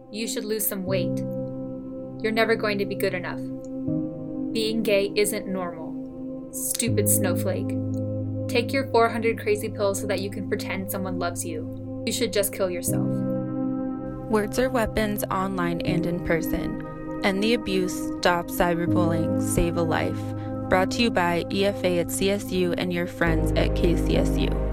You should lose some weight. You're never going to be good enough. Being gay isn't normal. Stupid snowflake. Take your 400 crazy pills so that you can pretend someone loves you. You should just kill yourself. Words are weapons online and in person. End the abuse, stop cyberbullying, save a life. Brought to you by EFA at CSU and your friends at KCSU.